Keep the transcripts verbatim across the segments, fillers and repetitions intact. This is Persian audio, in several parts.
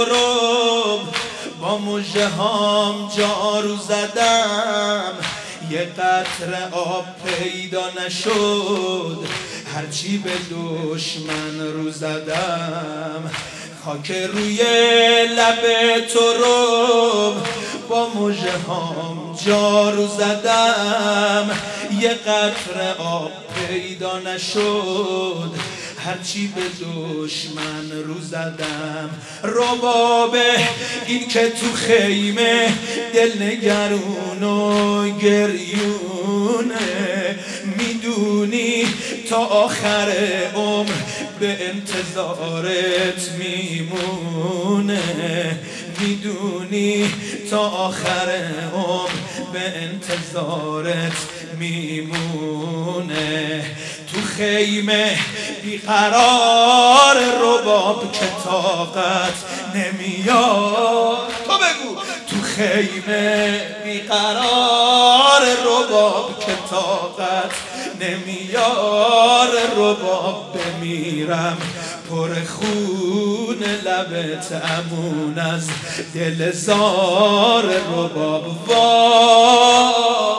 رو با مژه هام جارو زدم، یه قطره آب پیدا نشد، هرچی به دشمن رو زدم. خاک روی لب تو رو با مژه هام جارو زدم، یه قطره آب پیدا نشد، هرچی به دشمن رو زدم. رباب این که تو خیمه دلنگرون و گریونه، میدونی تا آخر عمر به انتظارت میمونه، میدونی تا آخر عمر به انتظارت میمونه. تو خیمه بیقرار رباب که طاقت نمیاد، تو بگو تو خیمه بیقرار رباب که طاقت نمیار، رباب بمیرم پر خون لبت امون از دل زار رباب. وای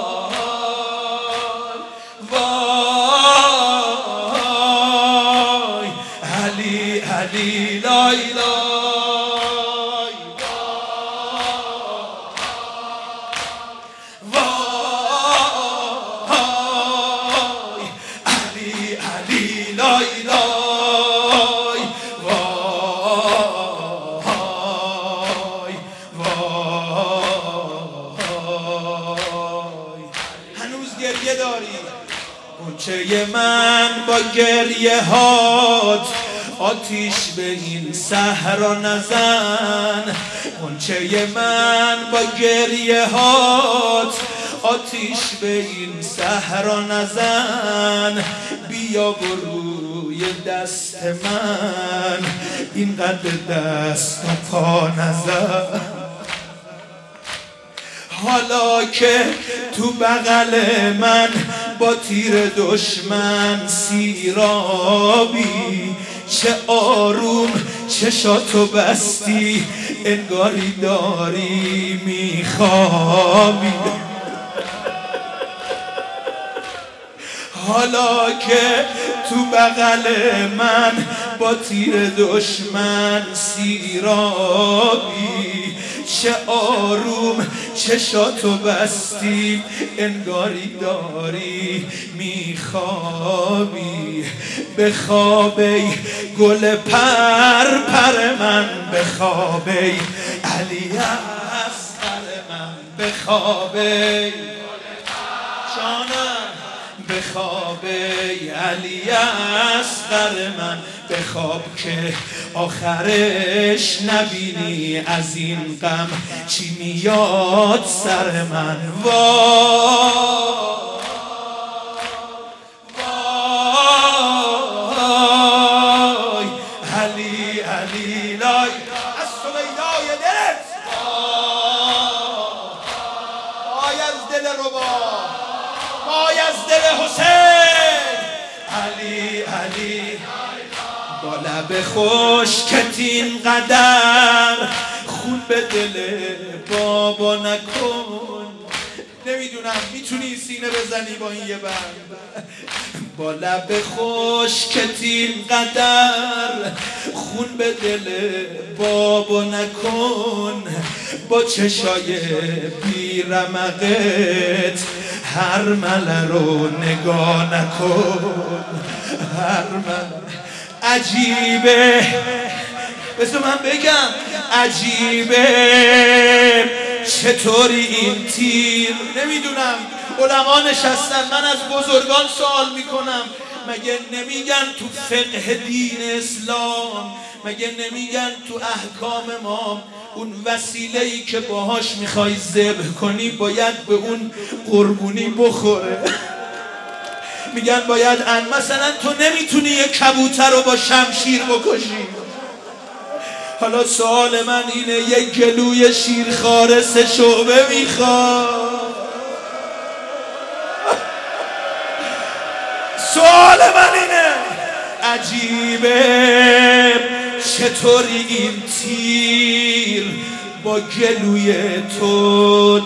وای علی علی لای لای، وای علی علی لای لای، وای وای هنوز گریه داری؟ بچه من با گریه هات آتیش به این صحرا نزن، غنچه من با گریه هات آتیش به این صحرا نزن. بیا و روی دست من اینقدر دست و پا نزن، حالا که تو بغل من با تیر دشمن سیرابی، چه آروم چشاتو بستی انگاری داری میخوابی. حالا که تو بغل من با تیر دشمن سیرابی، چه آروم چشاتو بستی انگاری داری میخوابی. بخوابی گل پر پر من، بخوابی علی اصغر من، بخوابی جانم، بخوابی علی اصغر من، بخواب که آخرش نبینی از این غم چی میاد سر من. وای وای علی علی لای از سویدای دلت، وای از دل رباب، وای از دل حسین. علی علی با لب خشکت اینقدر خون به دل بابا نکن. نمیدونم میتونی سینه بزنی با این یه بند. با لب خشکت اینقدر خون به دل بابا نکن، با چشای بیرمقت هر مله رو نگاه نکن، هر مله. عجیبه بذار من بگم، عجیبه چطوری این تیر. نمیدونم علما نشستن، من از بزرگان سوال میکنم، مگه نمیگن تو فقه دین اسلام، مگه نمیگن تو احکام ما اون وسیله‌ای که باهاش میخوای ذبح کنی باید به اون قربونی بخوره؟ میگن باید ان مثلا تو نمیتونی یه کبوتر رو با شمشیر بکشی. حالا سوال من اینه، یه گلوی شیرخواره سه شعبه میخواد. سوال من اینه، عجیبه چطوری این تیر با گلوی تو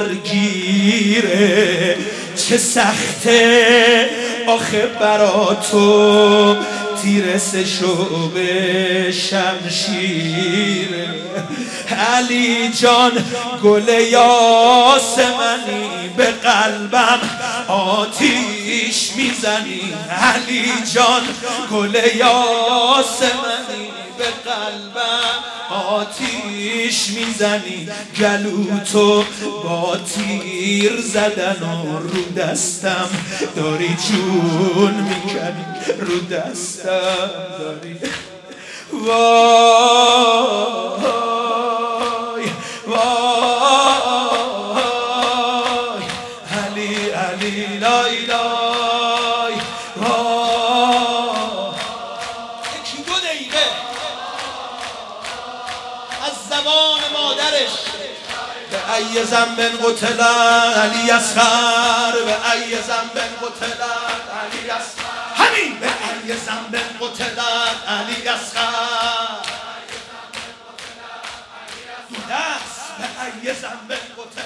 درگیره، چه سخته آخه برا تو تیر سه شعبه شمشیره. علی جان گل یاسمنی به قلبم آتیش میزنی، علی جان گل یاسمنی به قلبم آتیش میزنی، گلو تو با تیر زدن و رو دستم داری جون میکنی، رو دستم داری. وای وای علی علی لای لای وای. یکی دو دقیقه از زبان مادرش به ای ذنب قتل علی اصغر، به ای ذنب قتل علی اصغر، همین به ای ذنب قتل علی اصغر، دست به ای ذنب قتل